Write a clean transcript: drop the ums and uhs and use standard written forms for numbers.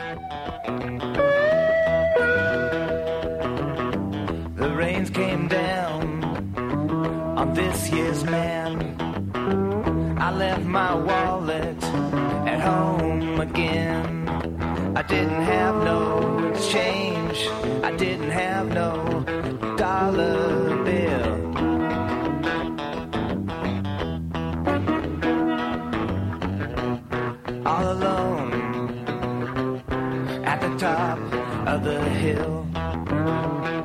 The rains came down on this year's man. I left my wallet at home again. I didn't have no change, I didn't have no dollar bill. All alone at the top of the hill.